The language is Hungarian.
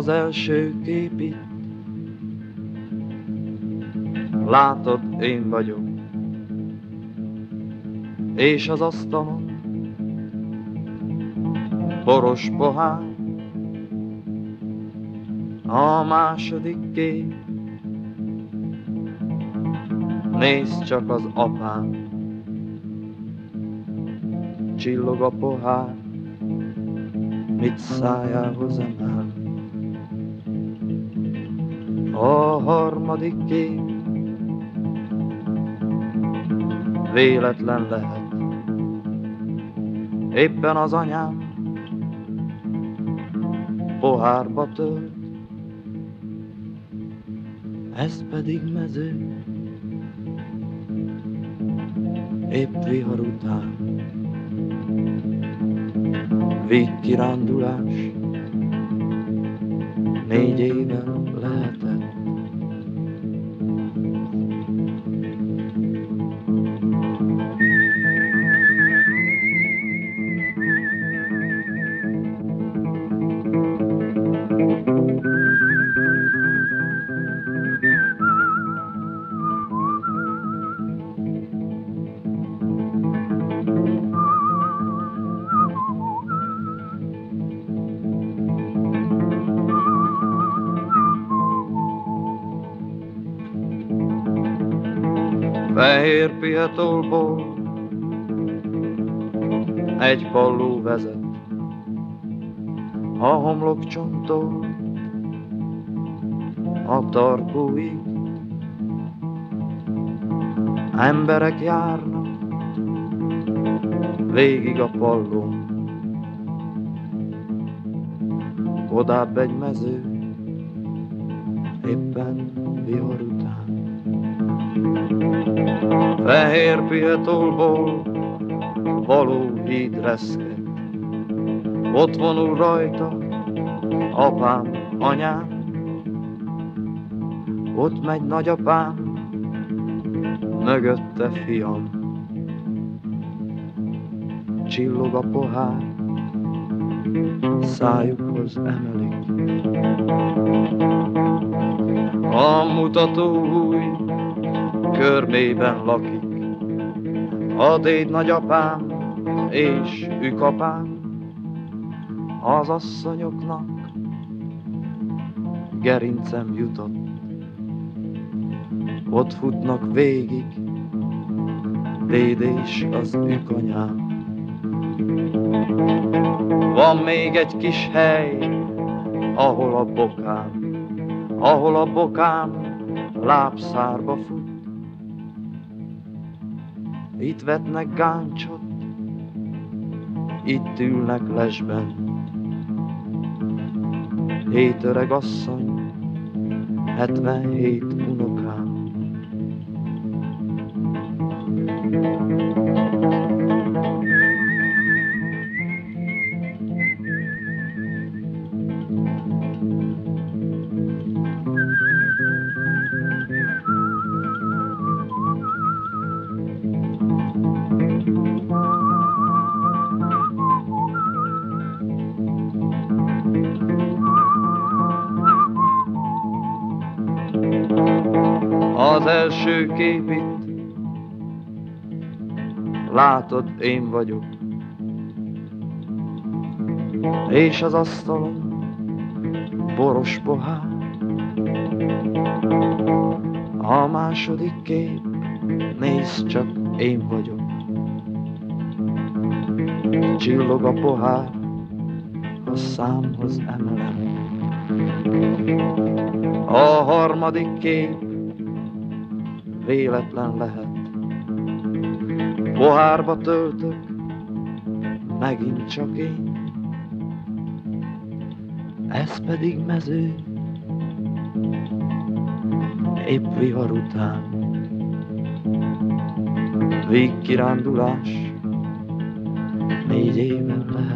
Az első kép itt, látod, én vagyok, és az asztalon boros pohár. A második kép, nézd csak az apám, csillog a pohár, mit szájához emel. A harmadik kép, véletlen lehet, éppen az anyám pohárba tölt, ez pedig mező, épp vihar után. Végkirándulás 4 éve lehetett. Fehér pihetolból egy palló vezet, a homlokcsonttól a tarkóig. Emberek járnak végig a pallón, odább egy mező, éppen vihar után. Fehér pihetolból való híd reszket, ott vonul rajta apám, anyám, ott megy nagyapám, mögötte fiam, csillog a pohár, szájukhoz emelik. A mutató új körmében lakik, a déd nagyapám és ükapám, az asszonyoknak gerincem jutott, ott futnak végig déd és az ükanyám. Van még egy kis hely, ahol a bokám lábszárba fut. Itt vetnek gáncsot, itt ülnek lesben, 7 öreg asszony, 77 unokám. Az első kép itt, látod, én vagyok, és az asztalon boros pohár. A második kép, nézd csak, én vagyok, csillog a pohár, a számhoz emelem. A harmadik kép, véletlen lehet, pohárba töltök, megint csak én, ez pedig mező, épp vihar után. Végkirándulás 4 éve lehet.